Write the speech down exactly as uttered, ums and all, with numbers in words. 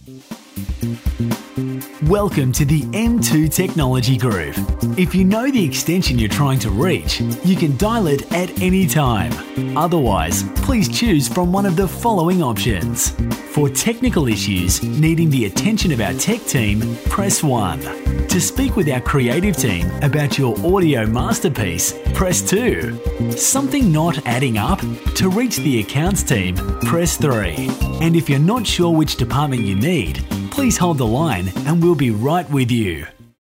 Welcome to the M two Technology Group. If you know the extension you're trying to reach, you can dial it at any time. Otherwise, please choose from one of the following options. For technical issues needing the attention of our tech team, press one. To speak with our creative team about your audio masterpiece, press two. Something not adding up? To reach the accounts team, press three. And if you're not sure which department you need, please hold the line and we'll be right with you.